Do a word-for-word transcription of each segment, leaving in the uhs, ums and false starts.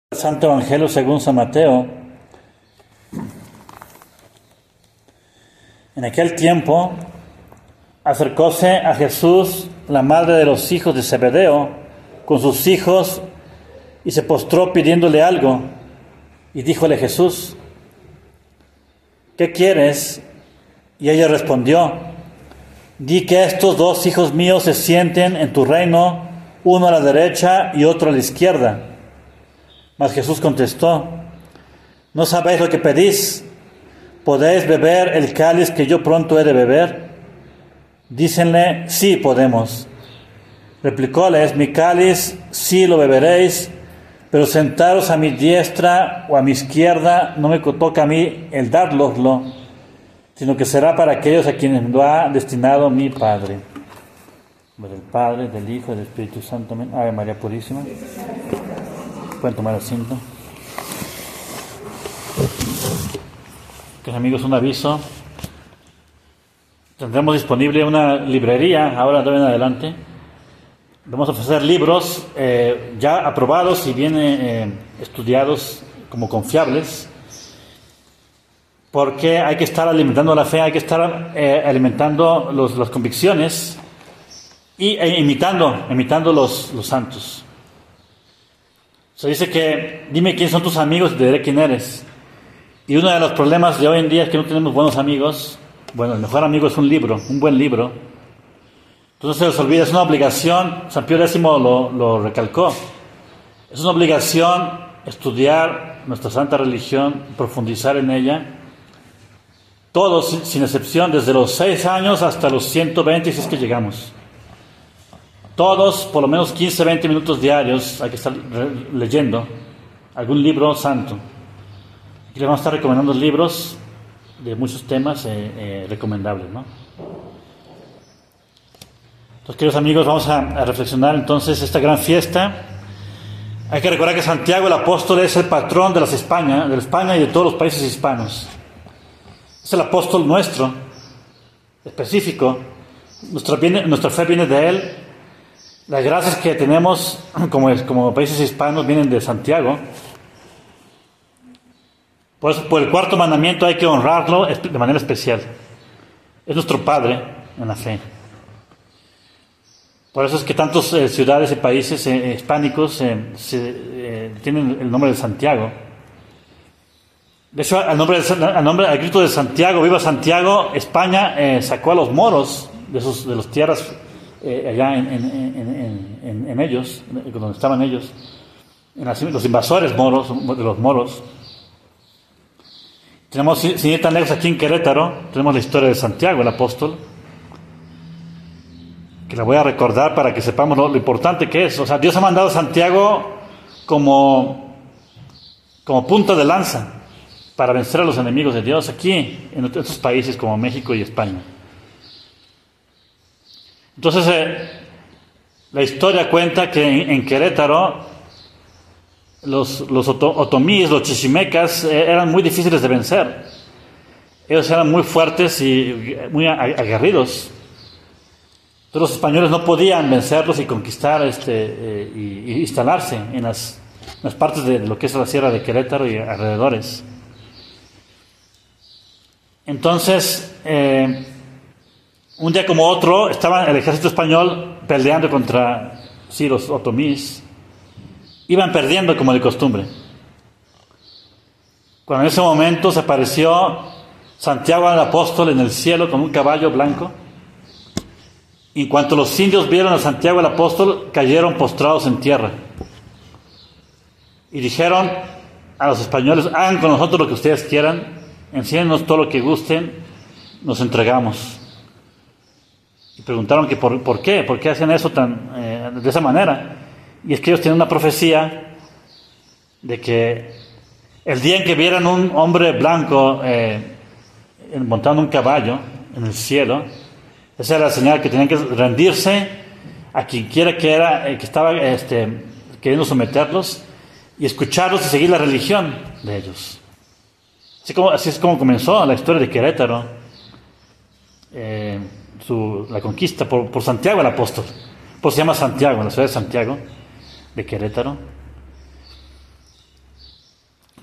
Santo Evangelio según San Mateo. En aquel tiempo acercóse a Jesús la madre de los hijos de Zebedeo con sus hijos y se postró pidiéndole algo. Y díjole Jesús: ¿qué quieres? Y ella respondió: di que estos dos hijos míos se sienten en tu reino, uno a la derecha y otro a la izquierda. Mas Jesús contestó: ¿no sabéis lo que pedís? ¿Podéis beber el cáliz que yo pronto he de beber? Dícenle: sí, podemos. Replicóles: mi cáliz sí lo beberéis, pero sentaros a mi diestra o a mi izquierda no me toca a mí el dároslo, sino que será para aquellos a quienes lo ha destinado mi Padre. Del Padre, del Hijo y del Espíritu Santo. Amén. Ave María Purísima. Pueden tomar asiento. Que amigos, un aviso. Tendremos disponible una librería ahora de en adelante. Vamos a ofrecer libros eh, ya aprobados y bien eh, estudiados como confiables, porque hay que estar alimentando la fe, hay que estar eh, alimentando los, las convicciones y e imitando, imitando los, los santos. Se dice que dime quién son tus amigos y te diré quién eres. Y uno de los problemas de hoy en día es que no tenemos buenos amigos. Bueno, el mejor amigo es un libro, un buen libro. Entonces se les olvida, es una obligación. San Pío X lo, lo recalcó. Es una obligación estudiar nuestra santa religión, profundizar en ella. Todos, sin excepción, desde los seis años hasta los ciento veinte, si es que llegamos. Todos, por lo menos quince a veinte minutos diarios, hay que estar leyendo algún libro santo. Aquí les vamos a estar recomendando libros de muchos temas eh, eh, recomendables, ¿no? Entonces, queridos amigos, vamos a, a reflexionar entonces esta gran fiesta. Hay que recordar que Santiago el Apóstol es el patrón de las España, de España y de todos los países hispanos. Es el apóstol nuestro, específico. Nuestra, viene, nuestra fe viene de él. Las gracias que tenemos como, como países hispanos vienen de Santiago. Por eso, por el cuarto mandamiento hay que honrarlo de manera especial. Es nuestro Padre en la fe. Por eso es que tantas eh, ciudades y países eh, hispánicos eh, se, eh, tienen el nombre de Santiago. De hecho, al nombre, de, al nombre, al grito de Santiago, viva Santiago, España eh, sacó a los moros de sus de las tierras eh, allá en, en, en, en, en ellos, donde estaban ellos, en las, los invasores moros, de los moros. Tenemos, sin ir tan lejos, aquí en Querétaro, tenemos la historia de Santiago, el apóstol, que la voy a recordar para que sepamos lo, lo importante que es. O sea, Dios ha mandado a Santiago como, como punta de lanza para vencer a los enemigos de Dios aquí, en otros países como México y España. Entonces, eh, la historia cuenta que en, en Querétaro, los, los oto, otomíes, los chichimecas, eh, eran muy difíciles de vencer. Ellos eran muy fuertes y muy aguerridos. Entonces, los españoles no podían vencerlos y conquistar este, eh, y, y instalarse en las, en las partes de lo que es la Sierra de Querétaro y alrededores. Entonces, eh, un día como otro, estaba el ejército español peleando contra sí, los otomíes. Iban perdiendo como de costumbre. Cuando en ese momento se apareció Santiago el Apóstol en el cielo con un caballo blanco. Y en cuanto los indios vieron a Santiago el Apóstol, cayeron postrados en tierra. Y dijeron a los españoles: hagan con nosotros lo que ustedes quieran, enséñenos todo lo que gusten, nos entregamos. Y preguntaron que por, por qué, por qué hacían eso tan, eh, de esa manera. Y es que ellos tienen una profecía de que el día en que vieran un hombre blanco eh, montando un caballo en el cielo, esa era la señal que tenían que rendirse a quien quiera que era, eh, que estaba este, queriendo someterlos y escucharlos y seguir la religión de ellos. Así, como, así es como comenzó la historia de Querétaro, eh, su, la conquista por, por Santiago el Apóstol. Por eso se llama Santiago, la ciudad de Santiago de Querétaro.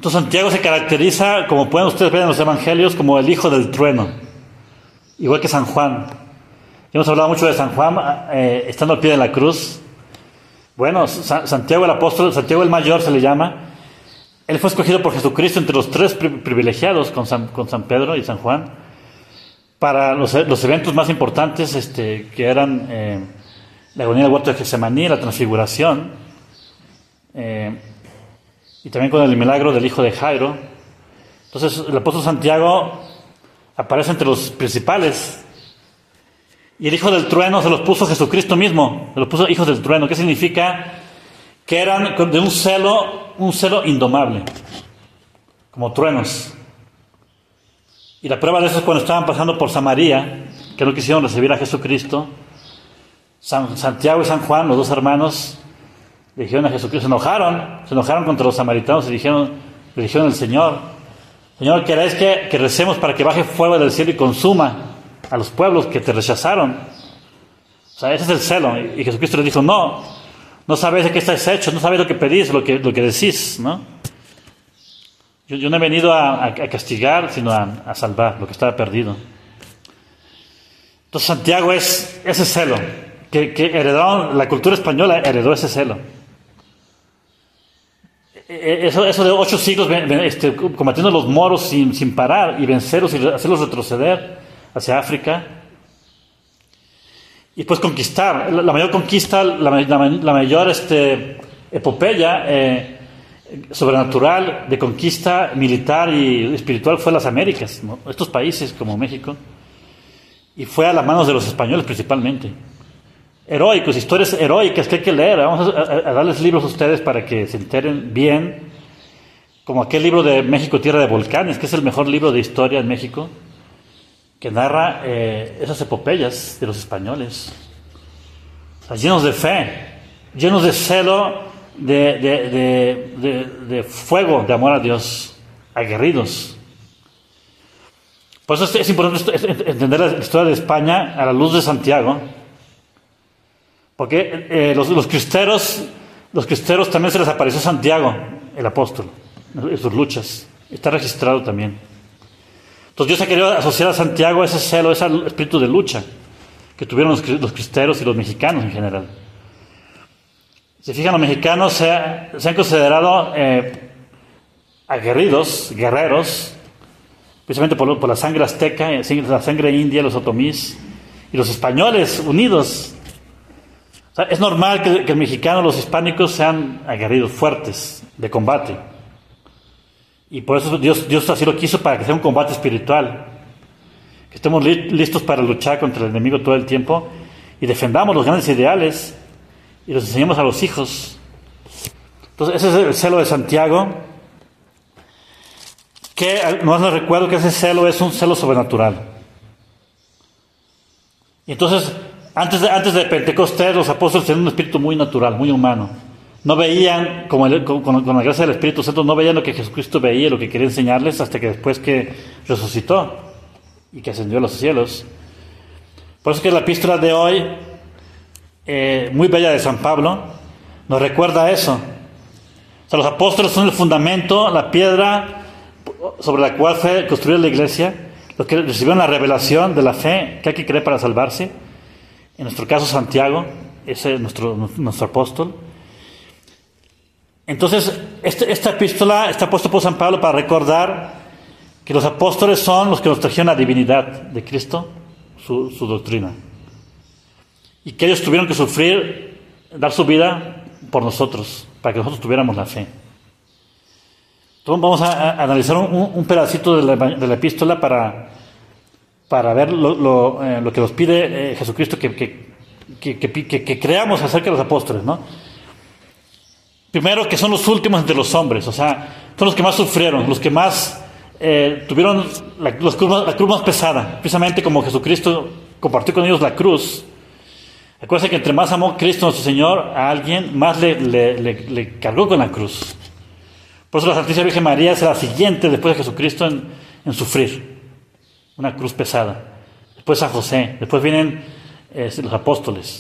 Entonces Santiago se caracteriza, como pueden ustedes ver en los evangelios, como el hijo del trueno, igual que San Juan. Hemos hablado mucho de San Juan eh, estando al pie de la cruz. Bueno, Sa- Santiago el apóstol, Santiago el mayor se le llama. Él fue escogido por Jesucristo entre los tres pri- privilegiados con San, con San Pedro y San Juan para los, los eventos más importantes este, que eran eh, la agonía del huerto de Getsemaní, la transfiguración, eh, y también con el milagro del hijo de Jairo. Entonces el apóstol Santiago aparece entre los principales. Y el hijo del trueno se los puso Jesucristo mismo, se los puso hijos del trueno. ¿Qué significa? Que eran de un celo, un celo indomable, como truenos. Y la prueba de eso es cuando estaban pasando por Samaria, que no quisieron recibir a Jesucristo. San, Santiago y San Juan, los dos hermanos, le dijeron a Jesucristo, se enojaron, se enojaron contra los samaritanos y dijeron, le dijeron al Señor, Señor, ¿queréis que, que recemos para que baje fuego del cielo y consuma a los pueblos que te rechazaron? O sea, ese es el celo. Y Jesucristo les dijo, no, no sabéis de qué estáis hechos, no sabéis lo que pedís, lo que, lo que decís, ¿no? Yo, yo no he venido a, a, a castigar, sino a, a salvar lo que estaba perdido. Entonces Santiago es ese celo, que, que heredó, la cultura española heredó ese celo. Eso, eso de ocho siglos este, combatiendo a los moros sin, sin parar y vencerlos y hacerlos retroceder hacia África. Y pues conquistar, la, la mayor conquista, la, la, la mayor este, epopeya eh, sobrenatural de conquista militar y espiritual fue las Américas, ¿no? Estos países como México. Y fue a las manos de los españoles principalmente. Heroicos, historias heroicas que hay que leer. Vamos a, a, a darles libros a ustedes para que se enteren bien. Como aquel libro de México, Tierra de Volcanes, que es el mejor libro de historia en México, que narra eh, esas epopeyas de los españoles. O sea, llenos de fe, llenos de celo, de, de, de, de, de fuego, de amor a Dios, aguerridos. Por eso es, es importante entender la historia de España a la luz de Santiago, porque eh, los, los cristeros, los cristeros también se les apareció Santiago, el apóstol, en sus luchas. Está registrado también. Entonces Dios ha querido asociar a Santiago a ese celo, a ese espíritu de lucha que tuvieron los, los cristeros y los mexicanos en general. Si fijan, los mexicanos se, se han considerado eh, aguerridos, guerreros, precisamente por, por la sangre azteca, la sangre india, los otomís, y los españoles unidos. O sea, es normal que, que el mexicano, los hispánicos sean aguerridos, fuertes, de combate. Y por eso Dios, Dios así lo quiso, para que sea un combate espiritual. Que estemos li- listos para luchar contra el enemigo todo el tiempo y defendamos los grandes ideales y los enseñemos a los hijos. Entonces ese es el celo de Santiago, que no les recuerdo que ese celo es un celo sobrenatural. Y entonces, antes de, antes de Pentecostés, los apóstoles tenían un espíritu muy natural, muy humano. No veían, como el, con, con la gracia del Espíritu Santo, no veían lo que Jesucristo veía, lo que quería enseñarles, hasta que después que resucitó y que ascendió a los cielos. Por eso que la epístola de hoy, eh, muy bella de San Pablo, nos recuerda eso. O sea, los apóstoles son el fundamento, la piedra sobre la cual fue construida la iglesia, los que recibieron la revelación de la fe que hay que creer para salvarse. En nuestro caso, Santiago, ese es nuestro, nuestro apóstol. Entonces, este, esta epístola está puesta por San Pablo para recordar que los apóstoles son los que nos trajeron la divinidad de Cristo, su, su doctrina. Y que ellos tuvieron que sufrir, dar su vida por nosotros, para que nosotros tuviéramos la fe. Entonces vamos a, a analizar un, un pedacito de la, de la epístola para, para ver lo, lo, eh, lo que nos pide eh, Jesucristo que, que, que, que, que, que creamos acerca de los apóstoles, ¿no? Primero, que son los últimos entre los hombres, o sea, son los que más sufrieron, los que más eh, tuvieron la, la, cruz, la cruz más pesada, precisamente como Jesucristo compartió con ellos la cruz. Acuérdense que entre más amó Cristo nuestro Señor a alguien, más le, le, le, le cargó con la cruz. Por eso la Santísima Virgen María es la siguiente después de Jesucristo en, en sufrir una cruz pesada. Después San José, después vienen eh, los apóstoles.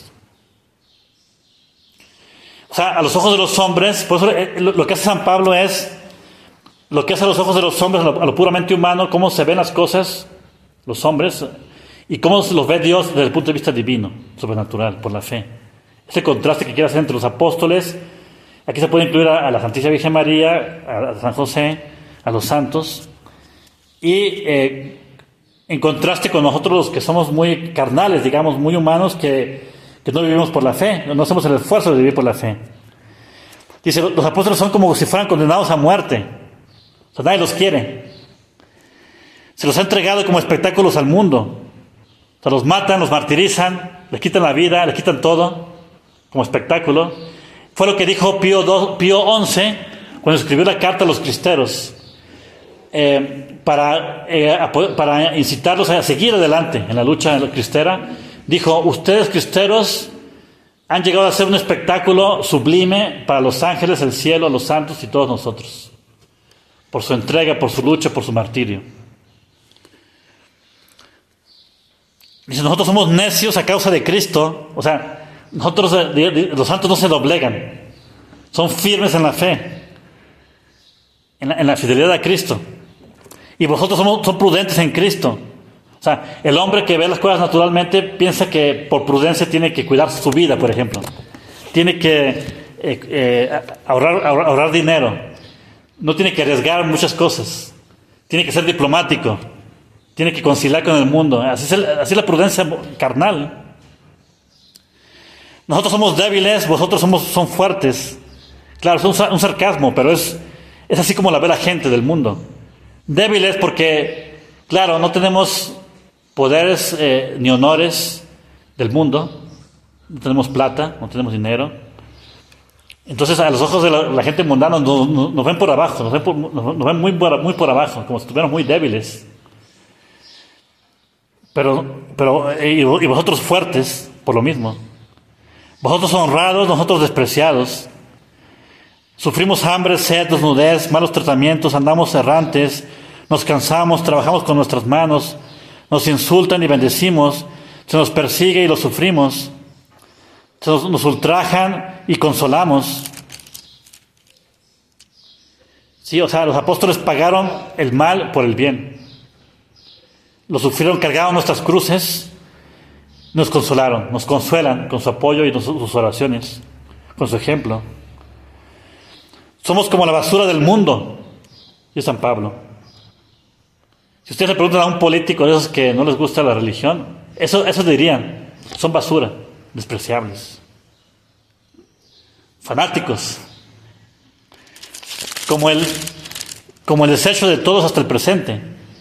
O sea, a los ojos de los hombres, por eso eh, lo, lo que hace San Pablo es lo que hace a los ojos de los hombres, a lo, a lo puramente humano, cómo se ven las cosas, los hombres, y cómo los ve Dios desde el punto de vista divino, sobrenatural, por la fe. Ese contraste que quiere hacer entre los apóstoles, aquí se puede incluir a, a la Santísima Virgen María, a, a San José, a los santos, y eh, en contraste con nosotros los que somos muy carnales, digamos, muy humanos, que, que no vivimos por la fe, no hacemos el esfuerzo de vivir por la fe. Dice, los apóstoles son como si fueran condenados a muerte, o sea, nadie los quiere. Se los ha entregado como espectáculos al mundo. O sea, los matan, los martirizan, les quitan la vida, les quitan todo, como espectáculo. Fue lo que dijo Pío, do, Pío once cuando escribió la carta a los cristeros, eh, para, eh, para incitarlos a seguir adelante en la lucha cristera. Dijo, ustedes cristeros han llegado a ser un espectáculo sublime para los ángeles, el cielo, los santos y todos nosotros, por su entrega, por su lucha, por su martirio. Dice, nosotros somos necios a causa de Cristo. O sea, nosotros, los santos no se doblegan, son firmes en la fe, en la, en la fidelidad a Cristo. Y vosotros somos, son prudentes en Cristo. O sea, el hombre que ve las cosas naturalmente piensa que por prudencia tiene que cuidar su vida, por ejemplo. Tiene que eh, eh, ahorrar, ahorrar, ahorrar dinero. No tiene que arriesgar muchas cosas. Tiene que ser diplomático. Tiene que conciliar con el mundo. Así es, el, así es la prudencia carnal. Nosotros somos débiles, vosotros somos, son fuertes. Claro, es un, un sarcasmo, pero es, es así como la ve la gente del mundo. Débiles porque, claro, no tenemos poderes eh, ni honores del mundo. No tenemos plata, no tenemos dinero. Entonces, a los ojos de la, la gente mundana nos, nos, nos ven por abajo, nos ven, por, nos, nos ven muy, por, muy por abajo, como si estuviéramos muy débiles. Pero, pero y, y vosotros fuertes, por lo mismo. Vosotros honrados, nosotros despreciados. Sufrimos hambre, sed, desnudez, malos tratamientos, andamos errantes, nos cansamos, trabajamos con nuestras manos, nos insultan y bendecimos, se nos persigue y lo sufrimos, se nos, nos ultrajan y consolamos. Sí, o sea, los apóstoles pagaron el mal por el bien. Lo sufrieron, cargaron nuestras cruces, nos consolaron, nos consuelan con su apoyo y sus oraciones, con su ejemplo. Somos como la basura del mundo, dice San Pablo. Si ustedes le preguntan a un político de esos que no les gusta la religión, eso, eso dirían, son basura, despreciables, fanáticos, como el, como el desecho de todos hasta el presente.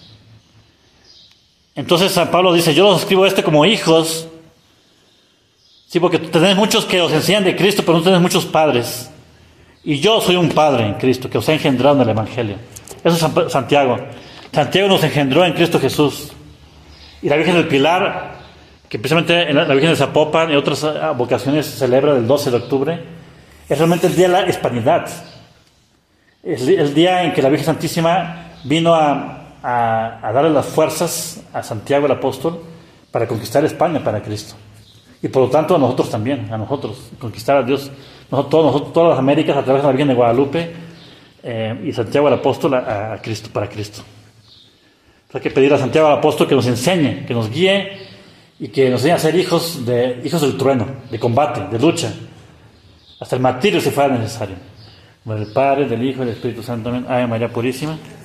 Entonces San Pablo dice, yo los escribo este como hijos, sí, porque tenéis muchos que os enseñan de Cristo, pero no tenéis muchos padres. Y yo soy un padre en Cristo, que os ha engendrado en el Evangelio. Eso es Santiago. Santiago nos engendró en Cristo Jesús. Y la Virgen del Pilar, que precisamente en la Virgen de Zapopan y otras vocaciones se celebra el doce de octubre, es realmente el día de la hispanidad. Es el día en que la Virgen Santísima vino a... A, a darle las fuerzas a Santiago el apóstol para conquistar España para Cristo. Y por lo tanto a nosotros también, a nosotros, conquistar a Dios, nosotros, todos, nosotros, todas las Américas a través de la Virgen de Guadalupe eh, y Santiago el apóstol a, a Cristo, para Cristo. Entonces hay que pedir a Santiago el apóstol que nos enseñe, que nos guíe y que nos enseñe a ser hijos, de, hijos del trueno, de combate, de lucha, hasta el martirio si fuera necesario. Del Padre, del Hijo y del Espíritu Santo. Amén. Ave María Purísima.